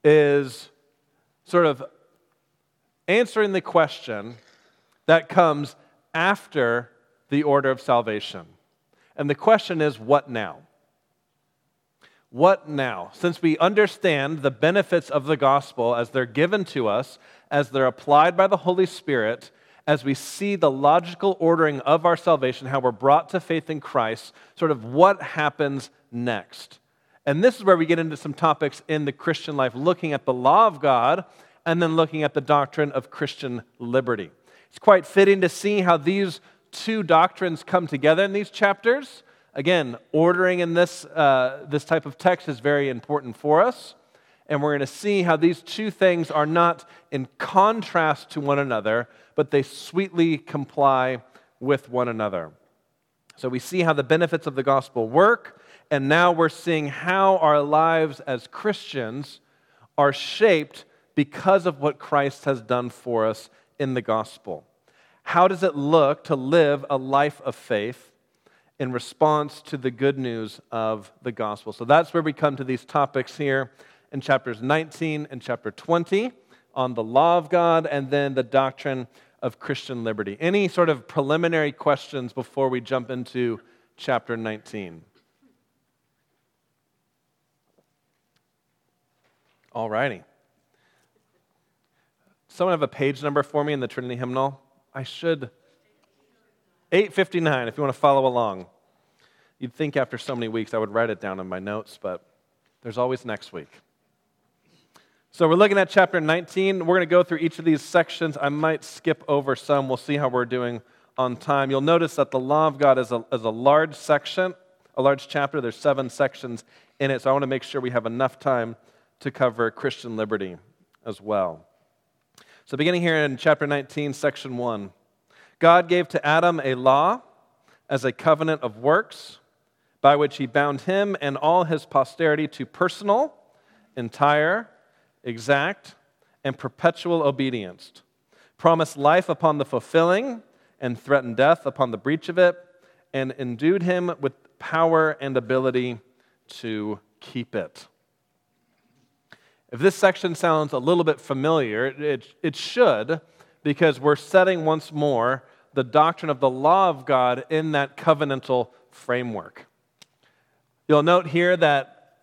is sort of answering the question that comes after the order of salvation. And the question is, what now? What now? Since we understand the benefits of the gospel as they're given to us, as they're applied by the Holy Spirit, as we see the logical ordering of our salvation, how we're brought to faith in Christ, sort of what happens next. And this is where we get into some topics in the Christian life, looking at the law of God and then looking at the doctrine of Christian liberty. It's quite fitting to see how these two doctrines come together in these chapters. Again, ordering in this type of text is very important for us. And we're going to see how these two things are not in contrast to one another, but they sweetly comply with one another. So we see how the benefits of the gospel work, and now we're seeing how our lives as Christians are shaped because of what Christ has done for us in the gospel. How does it look to live a life of faith in response to the good news of the gospel? So that's where we come to these topics here in chapters 19 and chapter 20 on the law of God and then the doctrine of Christian liberty. Any sort of preliminary questions before we jump into chapter 19? All righty. Someone have a page number for me in the Trinity hymnal? I should. 859, if you want to follow along. You'd think after so many weeks I would write it down in my notes, but there's always next week. So we're looking at chapter 19. We're going to go through each of these sections. I might skip over some. We'll see how we're doing on time. You'll notice that the law of God is a large section, a large chapter. There's 7 sections in it, so I want to make sure we have enough time to cover Christian liberty as well. So beginning here in chapter 19, section 1. God gave to Adam a law as a covenant of works by which he bound him and all his posterity to personal, entire, exact, and perpetual obedience, promised life upon the fulfilling, and threatened death upon the breach of it, and endued him with power and ability to keep it. If this section sounds a little bit familiar, it should, because we're setting once more the doctrine of the law of God in that covenantal framework. You'll note here that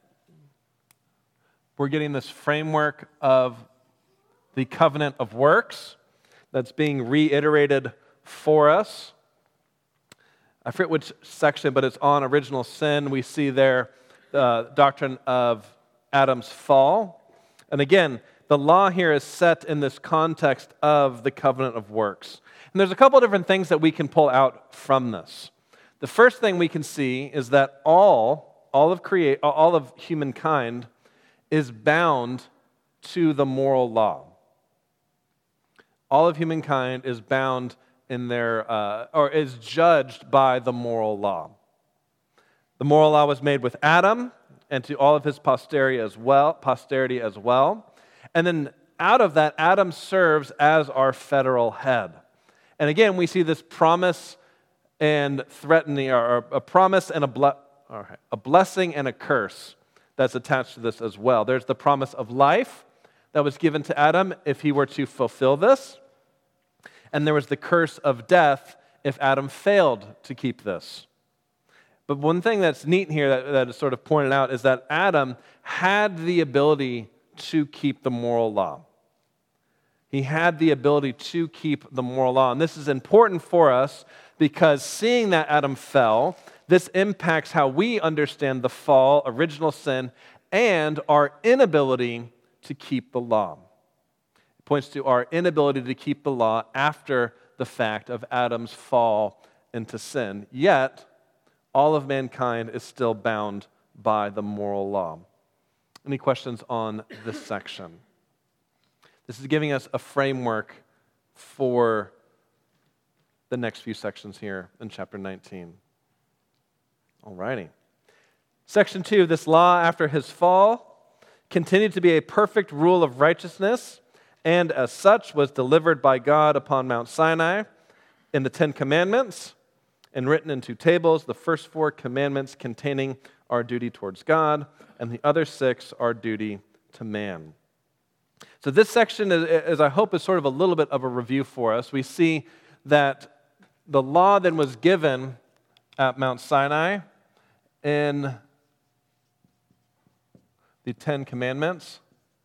we're getting this framework of the covenant of works that's being reiterated for us. I forget which section, but it's on original sin. We see there the doctrine of Adam's fall. And again, the law here is set in this context of the covenant of works. And there's a couple of different things that we can pull out from this. The first thing we can see is that all of humankind is bound to the moral law. All of humankind is bound in or is judged by the moral law. The moral law was made with Adam and to all of his posterity as well. And then out of that, Adam serves as our federal head. And again, we see this promise and threatening, or a promise and a blessing and a curse that's attached to this as well. There's the promise of life that was given to Adam if he were to fulfill this. And there was the curse of death if Adam failed to keep this. But one thing that's neat here that is sort of pointed out is that Adam had the ability to keep the moral law. He had the ability to keep the moral law. And this is important for us because seeing that Adam fell, this impacts how we understand the fall, original sin, and our inability to keep the law. It points to our inability to keep the law after the fact of Adam's fall into sin. Yet, all of mankind is still bound by the moral law. Any questions on this section? This is giving us a framework for the next few sections here in chapter 19. All righty. Section 2, this law after his fall continued to be a perfect rule of righteousness, and as such was delivered by God upon Mount Sinai in the 10 Commandments, and written in 2 tables, the first 4 commandments containing our duty towards God, and the other 6 our duty to man. So this section, is I hope, is sort of a little bit of a review for us. We see that the law then was given at Mount Sinai in the Ten Commandments.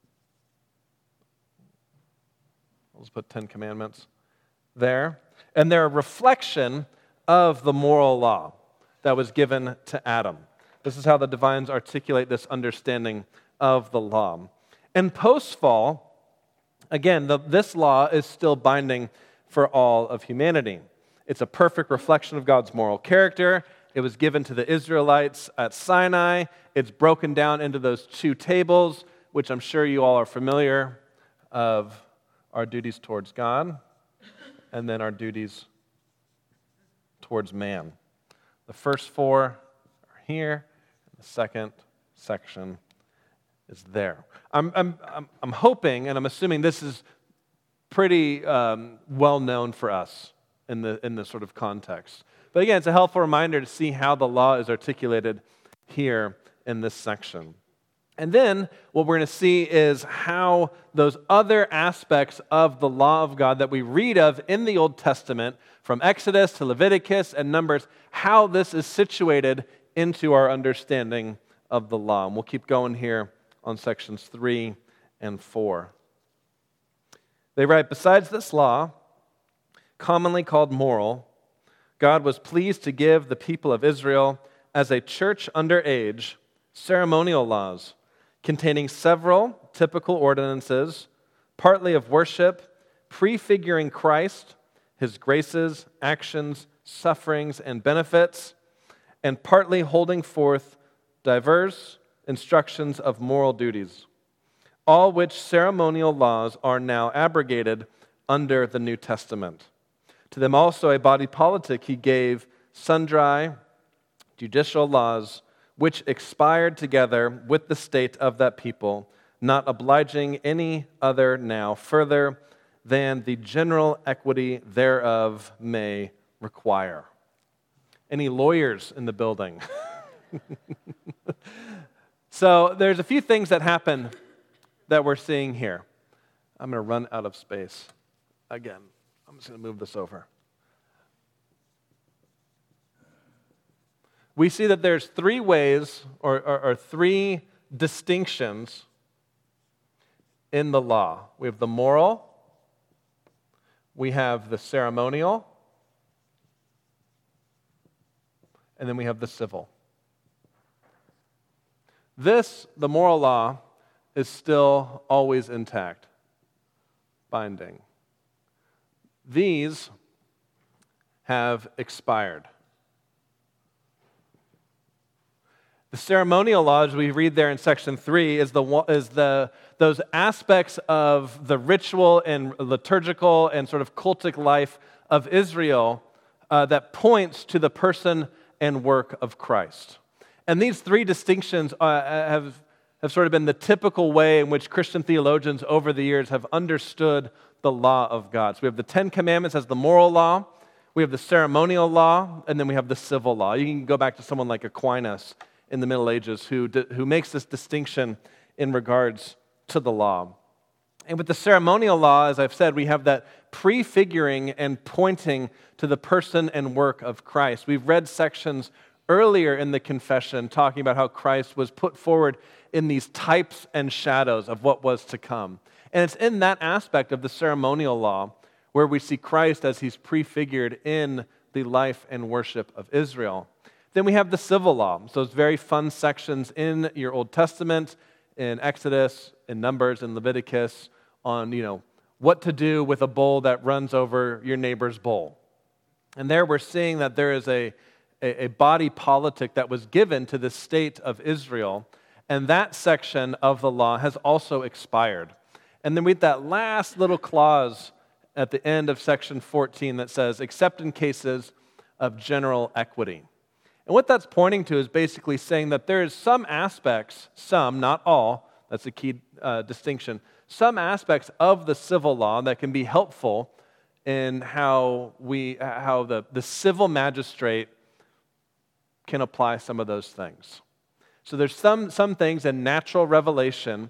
Let's put 10 Commandments there. And they're a reflection of the moral law that was given to Adam. This is how the divines articulate this understanding of the law. And post-fall, again, this law is still binding for all of humanity. It's a perfect reflection of God's moral character. It was given to the Israelites at Sinai. It's broken down into those 2 tables, which I'm sure you all are familiar of, our duties towards God and then our duties towards man. The first 4 are here. The second section is there. I'm hoping and I'm assuming this is pretty well known for us in this sort of context. But again, it's a helpful reminder to see how the law is articulated here in this section. And then what we're going to see is how those other aspects of the law of God that we read of in the Old Testament, from Exodus to Leviticus and Numbers, how this is situated into our understanding of the law. And we'll keep going here on sections 3 and 4. They write, besides this law, commonly called moral, God was pleased to give the people of Israel, as a church under age, ceremonial laws, containing several typical ordinances, partly of worship, prefiguring Christ, his graces, actions, sufferings, and benefits, and partly holding forth diverse instructions of moral duties, all which ceremonial laws are now abrogated under the New Testament. To them also a body politic he gave sundry judicial laws, which expired together with the state of that people, not obliging any other now further than the general equity thereof may require. Any lawyers in the building? So there's a few things that happen that we're seeing here. I'm going to run out of space again. I'm just going to move this over. We see that there's 3 ways or 3 distinctions in the law. We have the moral, we have the ceremonial, and then we have the civil. The moral law, is still always intact, binding. These have expired. The ceremonial laws we read there in section 3 is those aspects of the ritual and liturgical and sort of cultic life of Israel that points to the person and work of Christ. And these 3 distinctions have sort of been the typical way in which Christian theologians over the years have understood the law of God. So we have the 10 Commandments as the moral law, we have the ceremonial law, and then we have the civil law. You can go back to someone like Aquinas in the Middle Ages who makes this distinction in regards to the law. And with the ceremonial law, as I've said, we have that prefiguring and pointing to the person and work of Christ. We've read sections earlier in the confession talking about how Christ was put forward in these types and shadows of what was to come. And it's in that aspect of the ceremonial law where we see Christ as he's prefigured in the life and worship of Israel. Then we have the civil law. So it's very fun sections in your Old Testament, in Exodus, in Numbers, in Leviticus, on what to do with a bull that runs over your neighbor's bull. And there we're seeing that there is a body politic that was given to the state of Israel, and that section of the law has also expired. And then we have that last little clause at the end of section 14 that says, except in cases of general equity. And what that's pointing to is basically saying that there is some aspects, some, not all, that's a key distinction, some aspects of the civil law that can be helpful in how the civil magistrate can apply some of those things. So there's some things in natural revelation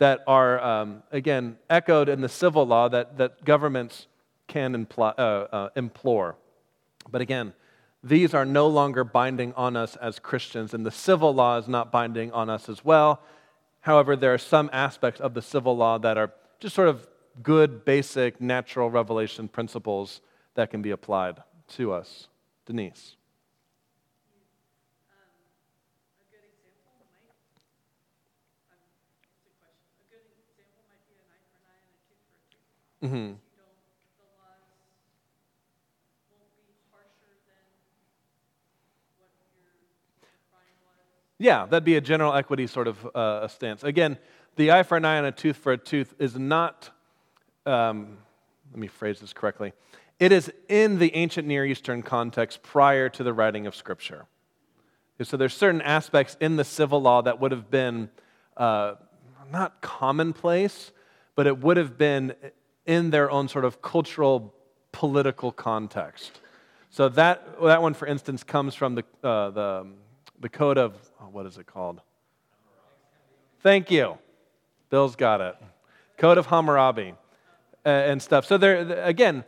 that are, again, echoed in the civil law that governments can implore. But again, these are no longer binding on us as Christians, and the civil law is not binding on us as well. However, there are some aspects of the civil law that are just sort of good, basic, natural revelation principles that can be applied to us. Denise. Mm-hmm. Yeah, that'd be a general equity sort of a stance. Again, the eye for an eye and a tooth for a tooth is not, let me phrase this correctly, it is in the ancient Near Eastern context prior to the writing of Scripture. So there's certain aspects in the civil law that would have been not commonplace, but it would have been in their own sort of cultural, political context. So that one, for instance, comes from the code of, what is it called? Thank you. Bill's got it. Code of Hammurabi and stuff. So there, again,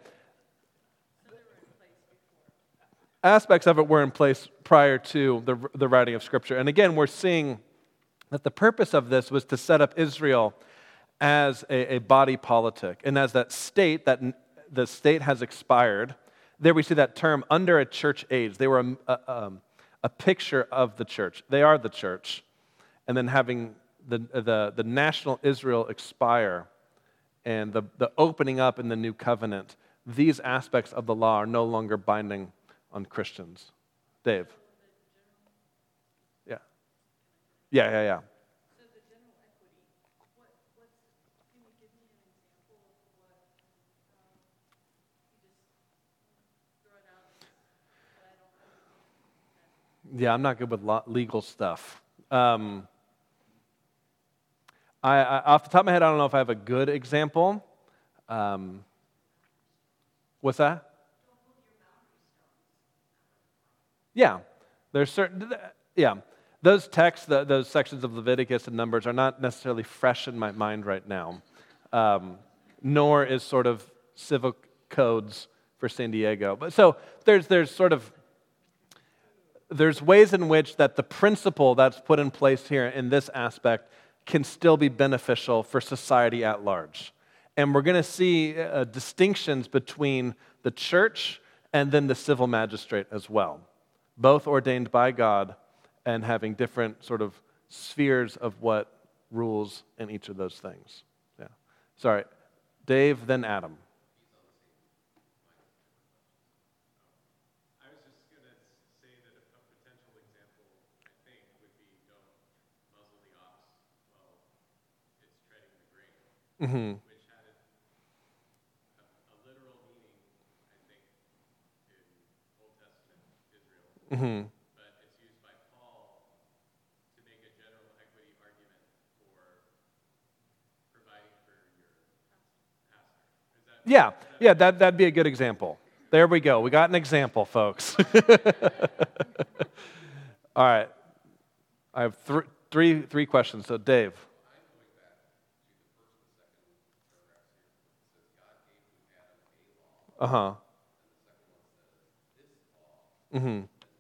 aspects of it were in place prior to the writing of Scripture. And again, we're seeing that the purpose of this was to set up Israel as a body politic. And as that the state has expired, there we see that term under a church age. They were a picture of the church. They are the church. And then having the national Israel expire and the opening up in the new covenant, these aspects of the law are no longer binding on Christians. Dave? Yeah. Yeah. So the general equity, can you give me an example of what you just throw it out that I don't understand? Yeah, I'm not good with legal stuff. I off the top of my head, I don't know if I have a good example. What's that? Yeah, there's certain. Yeah, those texts, those sections of Leviticus and Numbers are not necessarily fresh in my mind right now. Nor is sort of civil codes for San Diego. But so there's ways in which that the principle that's put in place here in this aspect can still be beneficial for society at large. And we're going to see distinctions between the church and then the civil magistrate as well, both ordained by God and having different sort of spheres of what rules in each of those things. Yeah. Sorry, Dave, then Adam. Mm-hmm. Which had a literal meaning, I think, in Old Testament Israel. Mm-hmm. But it's used by Paul to make a general equity argument for providing for your pastor. That'd be a good example. There we go. We got an example, folks. All right. I have three questions. So, Dave. Uh-huh. Mm-hmm.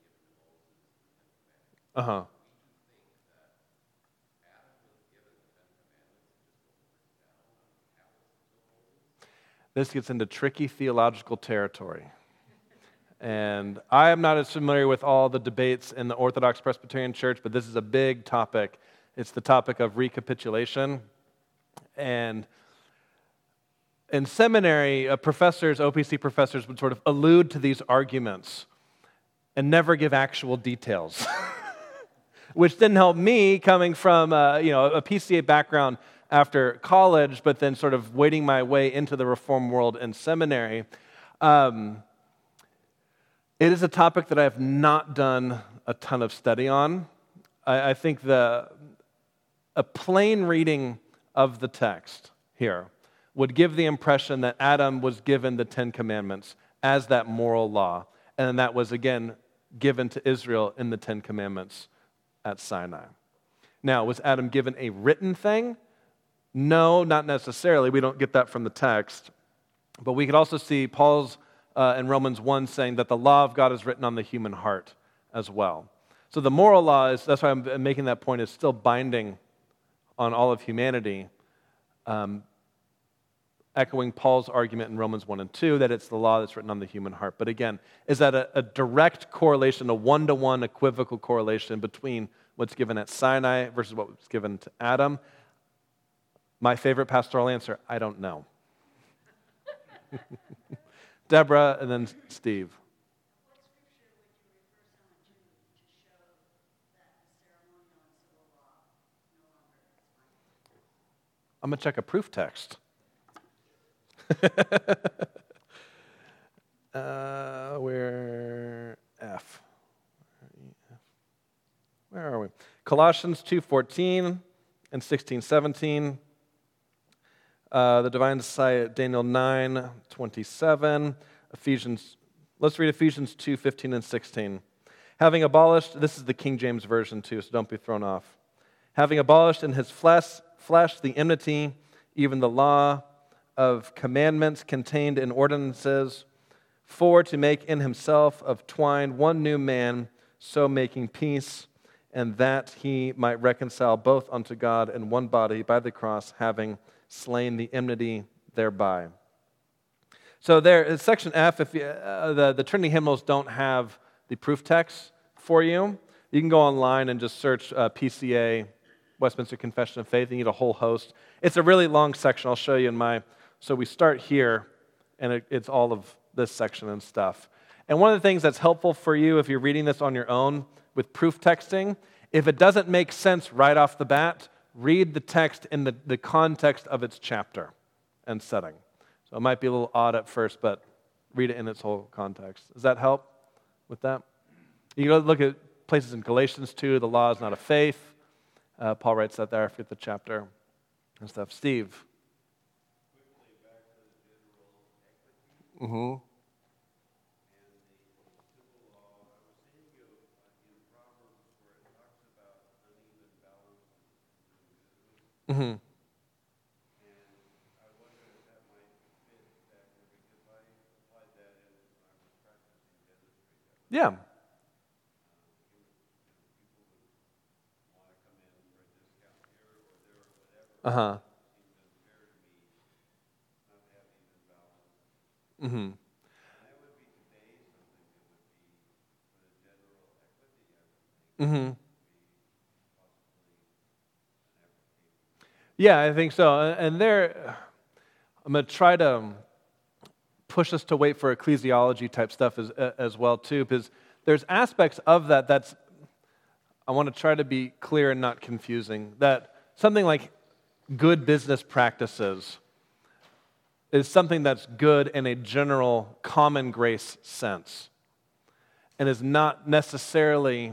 Uh-huh. This gets into tricky theological territory. And I am not as familiar with all the debates in the Orthodox Presbyterian Church, but this is a big topic. It's the topic of recapitulation. And in seminary, professors, OPC professors, would sort of allude to these arguments and never give actual details, which didn't help me coming from a PCA background after college, but then sort of wading my way into the Reform world in seminary. It is a topic that I have not done a ton of study on. I think a plain reading of the text here would give the impression that Adam was given the Ten Commandments as that moral law, and that was, again, given to Israel in the Ten Commandments at Sinai. Now, was Adam given a written thing? No, not necessarily. We don't get that from the text. But we could also see Paul's in Romans 1 saying that the law of God is written on the human heart as well. So the moral law is, that's why I'm making that point, is still binding on all of humanity, echoing Paul's argument in Romans 1 and 2 that it's the law that's written on the human heart. But again, is that a direct correlation, a one-to-one equivocal correlation between what's given at Sinai versus what was given to Adam? My favorite pastoral answer, I don't know. Deborah and then Steve. What scripture would you refer someone to show that the ceremonial and civil law no longer is binding? I'm going to check a proof text. Where F? Where are we? Colossians 2:14 and 16:17. The Divine Society, Daniel 9:27. Ephesians. Let's read Ephesians 2:15 and 16. Having abolished, this is the King James Version too, so don't be thrown off. Having abolished in his flesh the enmity, even the law of commandments contained in ordinances, for to make in himself of twine one new man, so making peace, and that he might reconcile both unto God in one body by the cross, having slain the enmity thereby. So there is section F. If the Trinity hymnals don't have the proof text for you, you can go online and just search PCA, Westminster Confession of Faith, and you get a whole host. It's a really long section. I'll show you in my... So we start here, and it's all of this section and stuff. And one of the things that's helpful for you if you're reading this on your own with proof texting, if it doesn't make sense right off the bat, read the text in the context of its chapter and setting. So it might be a little odd at first, but read it in its whole context. Does that help with that? You go look at places in Galatians 2, the law is not of faith. Paul writes that there, fifth chapter and stuff. Steve. Mm-hmm. Mm-hmm. Yeah. Uh-huh. Mm-hmm. Mm-hmm. Yeah, I think so. And there, I'm going to try to push us to wait for ecclesiology type stuff as well too, because there's aspects of that that's, I want to try to be clear and not confusing, that something like good business practices is something that's good in a general common grace sense and is not necessarily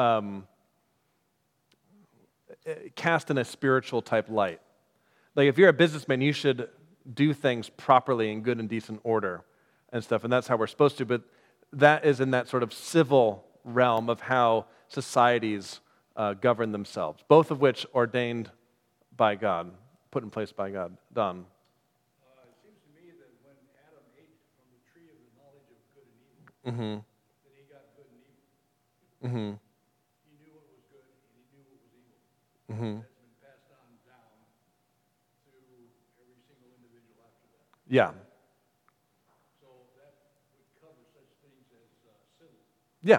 cast in a spiritual type light. Like if you're a businessman, you should do things properly in good and decent order and stuff, and that's how we're supposed to, but that is in that sort of civil realm of how societies govern themselves, both of which ordained by God, put in place by God. Don. It seems to me that when Adam ate from the tree of the knowledge of good and evil, Mm-hmm. that he got good and evil. Mm-hmm. He knew what was good and he knew what was evil. Mm-hmm. That's been passed on down to every single individual after that. Yeah. So that would cover such things as civil. Yeah.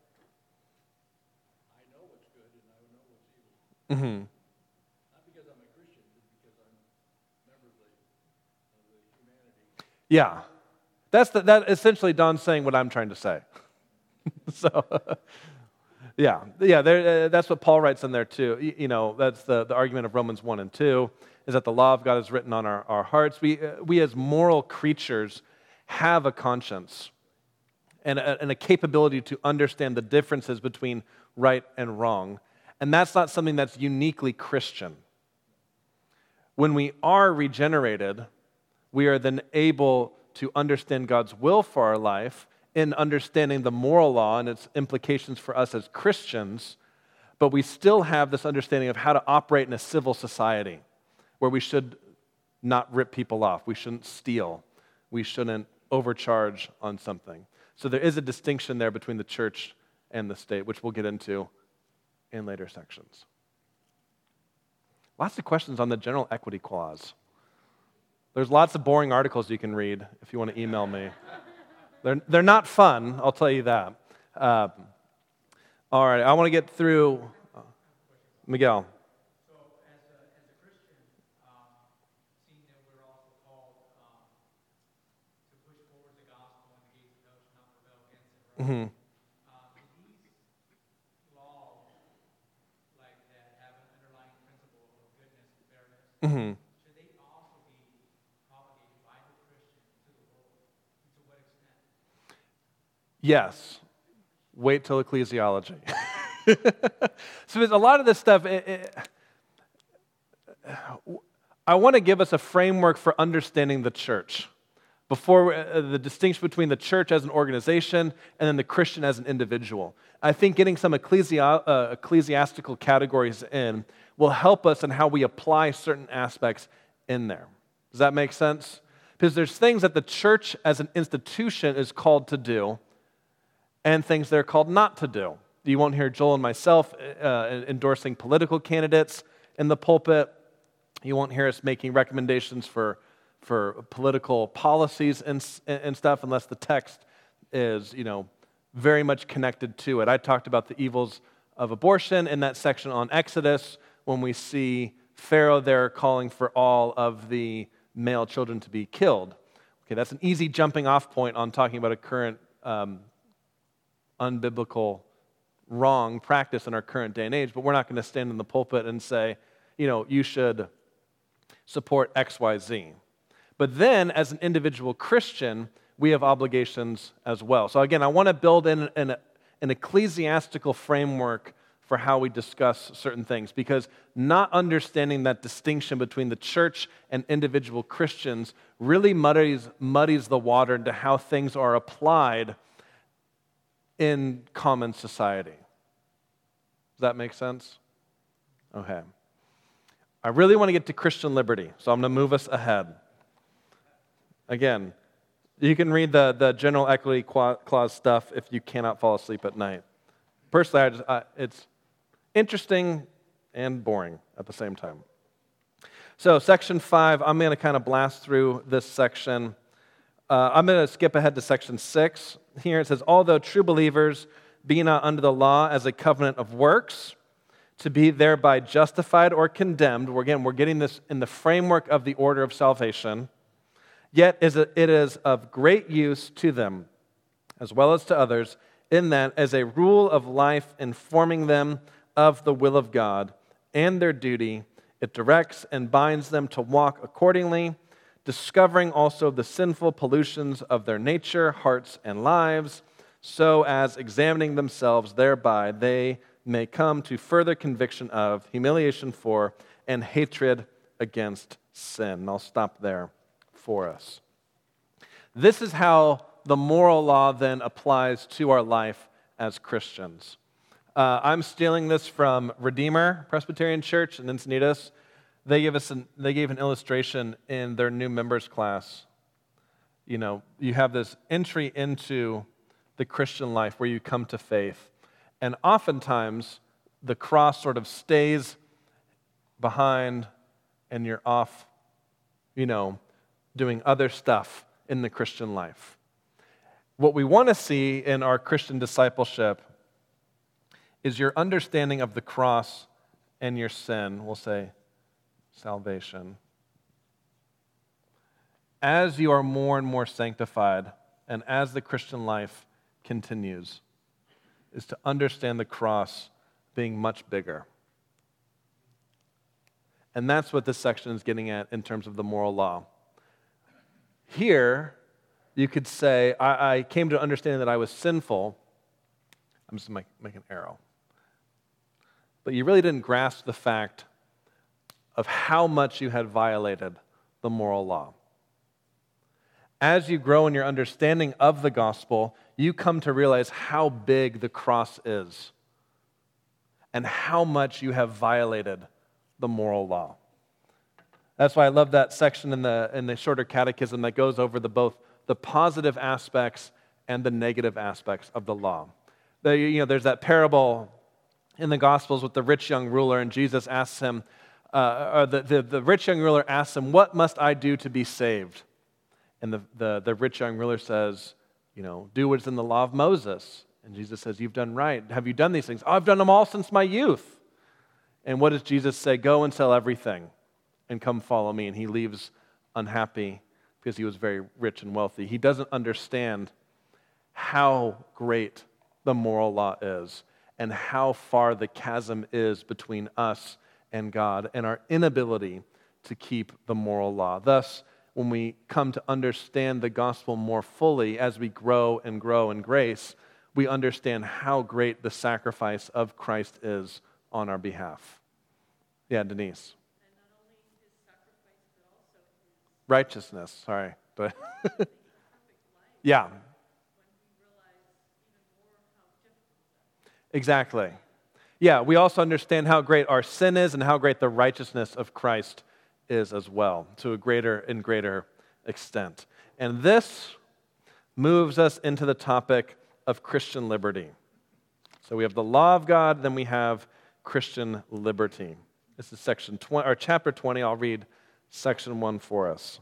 I know what's good and I know what's evil. Mm-hmm. Not because I'm a Christian, but because I'm a member of the humanity. Yeah. That essentially Don's saying what I'm trying to say. So, yeah, that's what Paul writes in there too. You know, that's the argument of Romans 1 and 2, is that the law of God is written on our hearts. We as moral creatures have a conscience and a capability to understand the differences between right and wrong. And that's not something that's uniquely Christian. When we are regenerated, we are then able to understand God's will for our life in understanding the moral law and its implications for us as Christians, but we still have this understanding of how to operate in a civil society where we should not rip people off. We shouldn't steal. We shouldn't overcharge on something. So there is a distinction there between the church and the state, which we'll get into in later sections. Lots of questions on the general equity clause. There's lots of boring articles you can read if you want to email me. They're not fun, I'll tell you that. All right, I want to get through. Miguel. So, as a Christian, seeing that we're also called to push forward the gospel and the gates of hell should not prevail against it, right? Mm-hmm. Do these laws, like that, have an underlying principle of goodness and fairness? Mm-hmm. Should they also be propagated by the Christian to the world? And to what extent? Yes. Wait till ecclesiology. So there's a lot of this stuff. I want to give us a framework for understanding the church before the distinction between the church as an organization and then the Christian as an individual. I think getting some ecclesiastical categories in will help us in how we apply certain aspects in there. Does that make sense? Because there's things that the church as an institution is called to do and things they're called not to do. You won't hear Joel and myself endorsing political candidates in the pulpit. You won't hear us making recommendations for political policies and stuff unless the text is, very much connected to it. I talked about the evils of abortion in that section on Exodus when we see Pharaoh there calling for all of the male children to be killed. Okay, that's an easy jumping off point on talking about a current unbiblical wrong practice in our current day and age, but we're not going to stand in the pulpit and say, you should support XYZ. But then, as an individual Christian, we have obligations as well. So again, I want to build in an ecclesiastical framework for how we discuss certain things, because not understanding that distinction between the church and individual Christians really muddies the water into how things are applied in common society. Does that make sense? Okay. I really want to get to Christian liberty, so I'm going to move us ahead. Again, you can read the general equity clause stuff if you cannot fall asleep at night. Personally, it's interesting and boring at the same time. So, section 5, I'm going to kind of blast through this section. I'm going to skip ahead to section 6. Here it says, although true believers be not under the law as a covenant of works, to be thereby justified or condemned. We're getting this in the framework of the order of salvation. Yet it is of great use to them, as well as to others, in that as a rule of life informing them of the will of God and their duty, it directs and binds them to walk accordingly, discovering also the sinful pollutions of their nature, hearts, and lives, so as examining themselves thereby they may come to further conviction of, humiliation for, and hatred against sin. And I'll stop there for us. This is how the moral law then applies to our life as Christians. I'm stealing this from Redeemer Presbyterian Church in Encinitas. They gave an illustration in their new members class. You have this entry into the Christian life where you come to faith. And oftentimes, the cross sort of stays behind and you're off, doing other stuff in the Christian life. What we want to see in our Christian discipleship is your understanding of the cross and your sin, we'll say salvation. As you are more and more sanctified, and as the Christian life continues, is to understand the cross being much bigger. And that's what this section is getting at in terms of the moral law. Here, you could say, I came to understand that I was sinful. I'm just going to make an arrow. But you really didn't grasp the fact of how much you had violated the moral law. As you grow in your understanding of the gospel, you come to realize how big the cross is and how much you have violated the moral law. That's why I love that section in the shorter catechism that goes over both the positive aspects and the negative aspects of the law. There's that parable in the Gospels with the rich young ruler, and Jesus asks him, the rich young ruler asks him, "What must I do to be saved?" And the rich young ruler says, "Do what's in the law of Moses." And Jesus says, "You've done right. Have you done these things?" "Oh, I've done them all since my youth." And what does Jesus say? "Go and sell everything and come follow me." And he leaves unhappy because he was very rich and wealthy. He doesn't understand how great the moral law is and how far the chasm is between us and God and our inability to keep the moral law. Thus, when we come to understand the gospel more fully as we grow and grow in grace, we understand how great the sacrifice of Christ is on our behalf. Yeah, Denise. And not only his sacrifice, but also his Righteousness, sorry. But perfect life. yeah, When we realize even more how difficult that is. exactly. Yeah, we also understand how great our sin is and how great the righteousness of Christ is as well, to a greater and greater extent. And this moves us into the topic of Christian liberty. So we have the law of God, then we have Christian liberty. This is chapter 20. I'll read section 1 for us.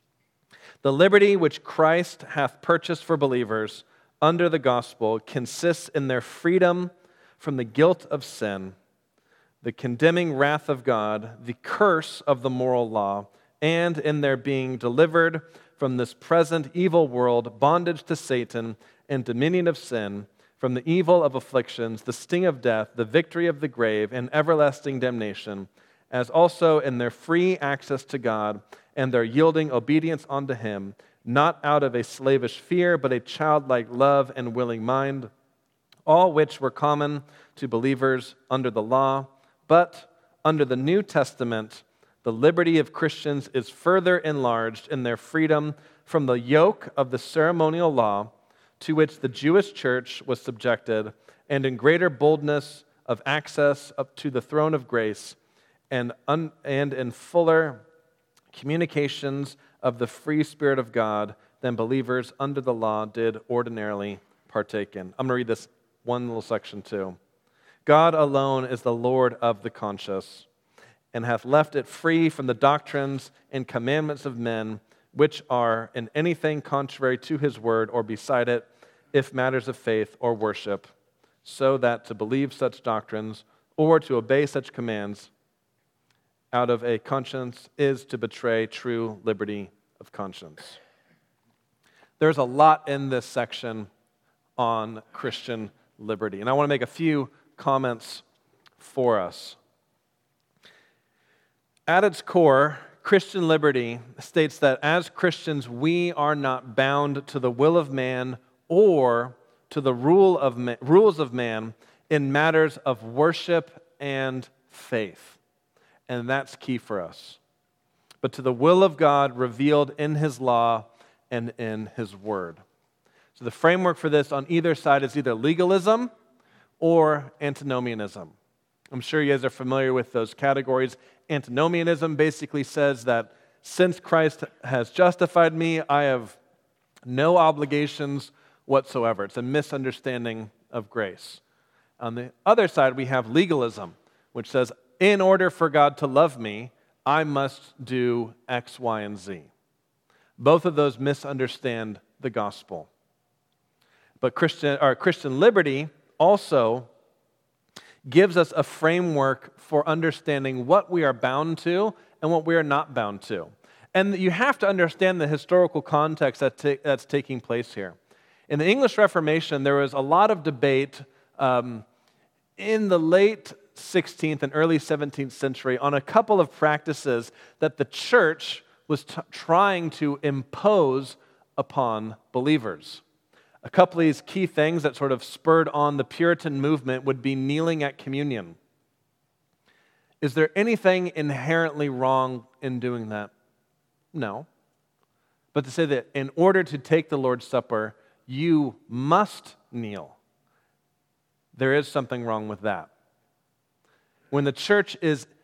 "The liberty which Christ hath purchased for believers under the gospel consists in their freedom from the guilt of sin, the condemning wrath of God, the curse of the moral law, and in their being delivered from this present evil world, bondage to Satan, and dominion of sin, from the evil of afflictions, the sting of death, the victory of the grave, and everlasting damnation, as also in their free access to God, and their yielding obedience unto Him, not out of a slavish fear, but a childlike love and willing mind, all which were common to believers under the law. But under the New Testament, the liberty of Christians is further enlarged in their freedom from the yoke of the ceremonial law to which the Jewish church was subjected, and in greater boldness of access up to the throne of grace, and in fuller communications of the free Spirit of God than believers under the law did ordinarily partake in." I'm going to read this one little section too. "God alone is the Lord of the conscience, and hath left it free from the doctrines and commandments of men, which are in anything contrary to his word or beside it, if matters of faith or worship, so that to believe such doctrines or to obey such commands out of a conscience is to betray true liberty of conscience." There's a lot in this section on Christian liberty, and I want to make a few comments for us. At its core, Christian liberty states that as Christians, we are not bound to the will of man or to the rules of man in matters of worship and faith. And that's key for us. But to the will of God revealed in His law and in His word. So the framework for this on either side is either legalism or antinomianism. I'm sure you guys are familiar with those categories. Antinomianism basically says that since Christ has justified me, I have no obligations whatsoever. It's a misunderstanding of grace. On the other side, we have legalism, which says, in order for God to love me, I must do X, Y, and Z. Both of those misunderstand the gospel. But Christian liberty also gives us a framework for understanding what we are bound to and what we are not bound to. And you have to understand the historical context that's taking place here. In the English Reformation, there was a lot of debate in the late 16th and early 17th century on a couple of practices that the church was trying to impose upon believers. A couple of these key things that sort of spurred on the Puritan movement would be kneeling at communion. Is there anything inherently wrong in doing that? No. But to say that in order to take the Lord's Supper, you must kneel, there is something wrong with that. When the church is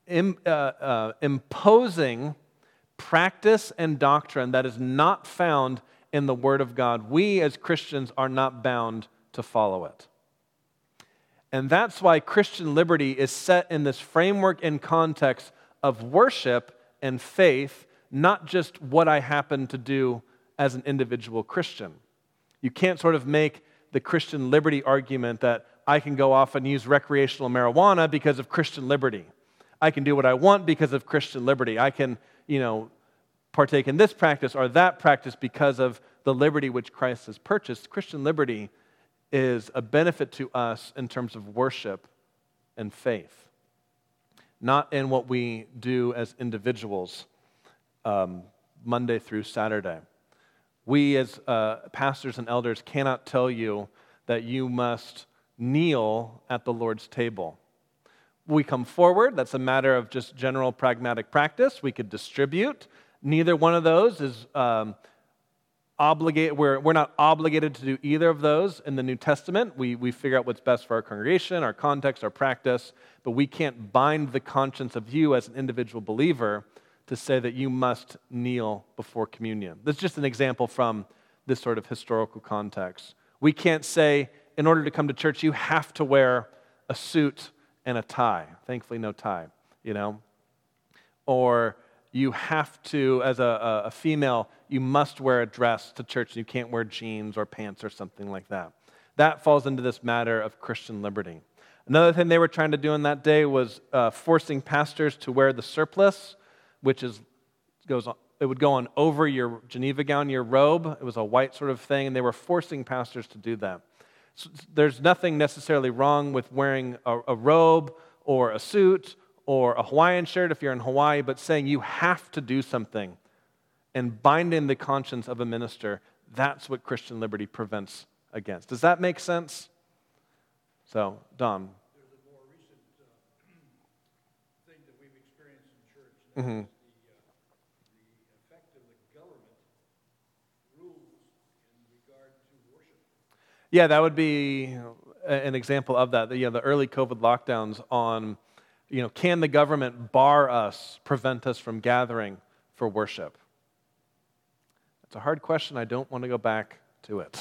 imposing practice and doctrine that is not found in the Word of God, we as Christians are not bound to follow it. And that's why Christian liberty is set in this framework and context of worship and faith, not just what I happen to do as an individual Christian. You can't sort of make the Christian liberty argument that I can go off and use recreational marijuana because of Christian liberty. I can do what I want because of Christian liberty. I can, partake in this practice or that practice because of the liberty which Christ has purchased. Christian liberty is a benefit to us in terms of worship and faith, not in what we do as individuals Monday through Saturday. We as pastors and elders cannot tell you that you must kneel at the Lord's table. We come forward, that's a matter of just general pragmatic practice. We could distribute. Neither one of those is obligated. We're not obligated to do either of those in the New Testament. We figure out what's best for our congregation, our context, our practice, but we can't bind the conscience of you as an individual believer to say that you must kneel before communion. This is just an example from this sort of historical context. We can't say, in order to come to church, you have to wear a suit and a tie. Thankfully, no tie, Or you have to, as a female, you must wear a dress to church. And you can't wear jeans or pants or something like that. That falls into this matter of Christian liberty. Another thing they were trying to do in that day was forcing pastors to wear the surplice, which it would go on over your Geneva gown, your robe. It was a white sort of thing, and they were forcing pastors to do that. So there's nothing necessarily wrong with wearing a robe or a suit or a Hawaiian shirt if you're in Hawaii, but saying you have to do something and binding the conscience of a minister, that's what Christian liberty prevents against. Does that make sense? So, Don. There's a more recent thing that we've experienced in church, and that's the effect of the government rules in regard to worship. Yeah, that would be an example of that. The early COVID lockdowns on, can the government bar us, prevent us from gathering for worship? It's a hard question. I don't want to go back to it.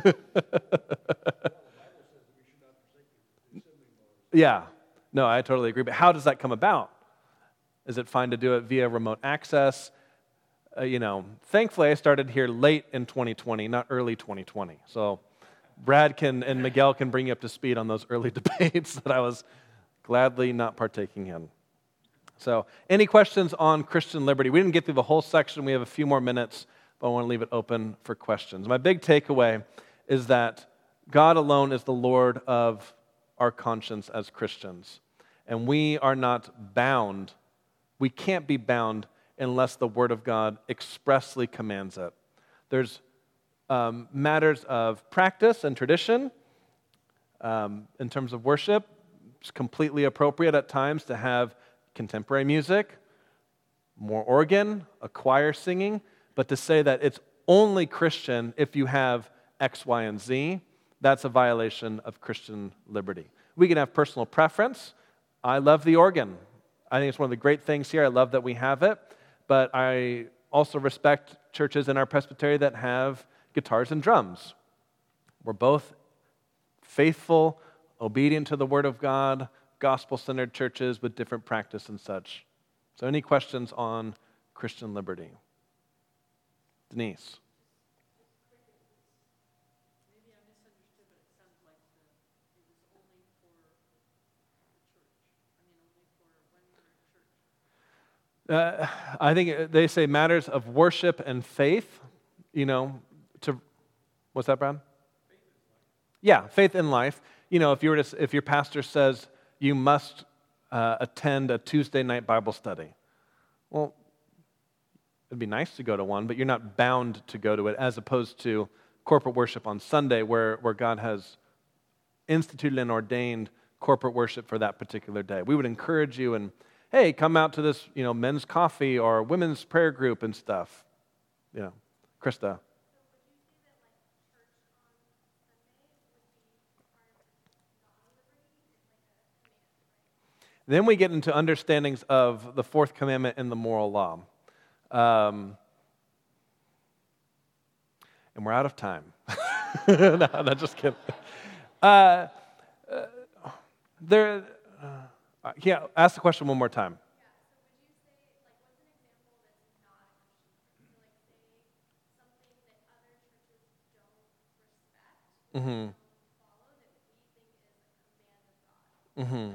Yeah, no, I totally agree. But how does that come about? Is it fine to do it via remote access? Thankfully I started here late in 2020, not early 2020. So Brad and Miguel can bring you up to speed on those early debates that I was gladly not partaking in. So any questions on Christian liberty? We didn't get through the whole section. We have a few more minutes, but I want to leave it open for questions. My big takeaway is that God alone is the Lord of our conscience as Christians. And we are not bound. We can't be bound unless the Word of God expressly commands it. There's matters of practice and tradition in terms of worship. It's completely appropriate at times to have contemporary music, more organ, a choir singing, but to say that it's only Christian if you have X, Y, and Z, that's a violation of Christian liberty. We can have personal preference. I love the organ. I think it's one of the great things here. I love that we have it, but I also respect churches in our presbytery that have guitars and drums. We're both faithful, obedient to the Word of God, gospel-centered churches with different practice and such. So any questions on Christian liberty? Denise. Maybe I misunderstood, but it sounded like it was only for the church. Only for when we're at church. I think they say matters of worship and faith, what's that, Brad? Yeah, faith in life. If your pastor says you must attend a Tuesday night Bible study, well, it'd be nice to go to one, but you're not bound to go to it, as opposed to corporate worship on Sunday, where God has instituted and ordained corporate worship for that particular day. We would encourage you and, hey, come out to this, men's coffee or women's prayer group and stuff. Krista. Then we get into understandings of the fourth commandment and the moral law. And we're out of time. No, just kidding. Ask the question one more time. Mm-hmm. Mm-hmm.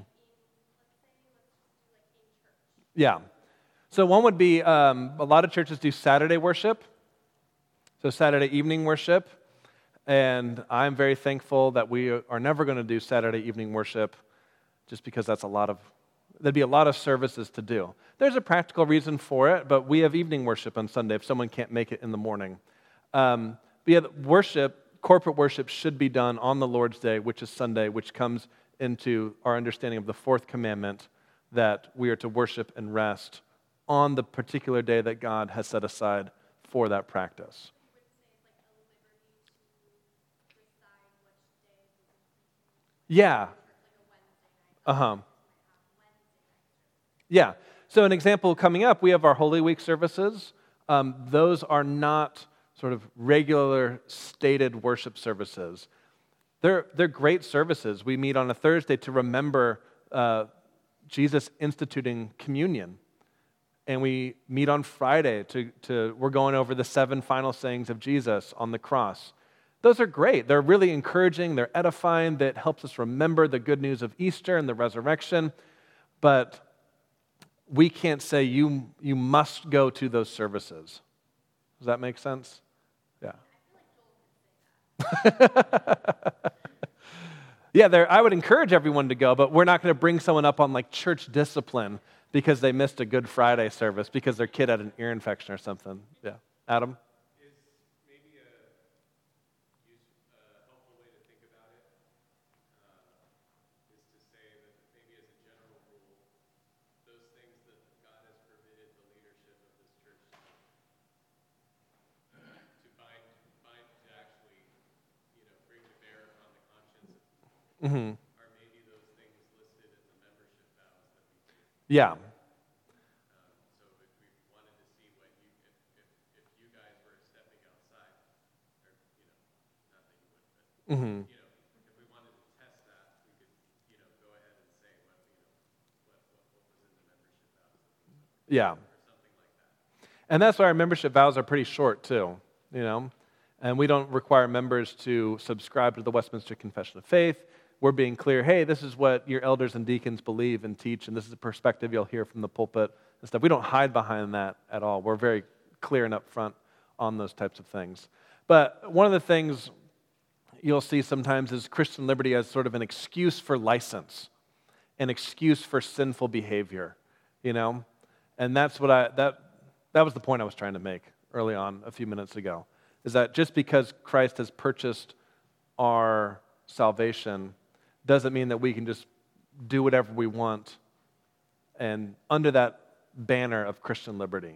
Yeah. So one would be, a lot of churches do Saturday worship, so Saturday evening worship, and I'm very thankful that we are never going to do Saturday evening worship just because there'd be a lot of services to do. There's a practical reason for it, but we have evening worship on Sunday if someone can't make it in the morning. But yeah, corporate worship should be done on the Lord's Day, which is Sunday, which comes into our understanding of the fourth commandment that we are to worship and rest on the particular day that God has set aside for that practice. Yeah. Uh-huh. Yeah. So an example coming up, we have our Holy Week services. Those are not sort of regular stated worship services. They're great services. We meet on a Thursday to remember Jesus instituting communion. And we meet on Friday we're going over the 7 final sayings of Jesus on the cross. Those are great. They're really encouraging. They're edifying. That helps us remember the good news of Easter and the resurrection. But we can't say you must go to those services. Does that make sense? Yeah. Yeah, I would encourage everyone to go, but we're not going to bring someone up on like church discipline because they missed a Good Friday service because their kid had an ear infection or something. Yeah. Adam? Is maybe a helpful way to think about it is to say that maybe as a general rule, those things that God has permitted the leadership of this church to bind to actually, bring to bear on the conscience Mm-hmm. are maybe those things listed in the membership vows that we take. Yeah. So if we wanted to see if you guys were stepping outside, or not that you would, but Mm-hmm. if we wanted to test that, we could go ahead and say what was in the membership vows, Yeah. or something like that. And that's why our membership vows are pretty short too, And we don't require members to subscribe to the Westminster Confession of Faith. We're being clear, hey, this is what your elders and deacons believe and teach, and this is a perspective you'll hear from the pulpit and stuff. We don't hide behind that at all. We're very clear and upfront on those types of things. But one of the things you'll see sometimes is Christian liberty as sort of an excuse for license, an excuse for sinful behavior, And that's what that was the point I was trying to make early on a few minutes ago, is that just because Christ has purchased our salvation doesn't mean that we can just do whatever we want and under that banner of Christian liberty.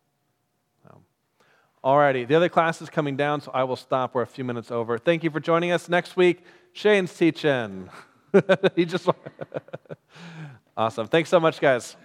Alrighty, the other class is coming down, so I will stop. We're a few minutes over. Thank you for joining us. Next week, Shane's teaching. Awesome. Thanks so much, guys.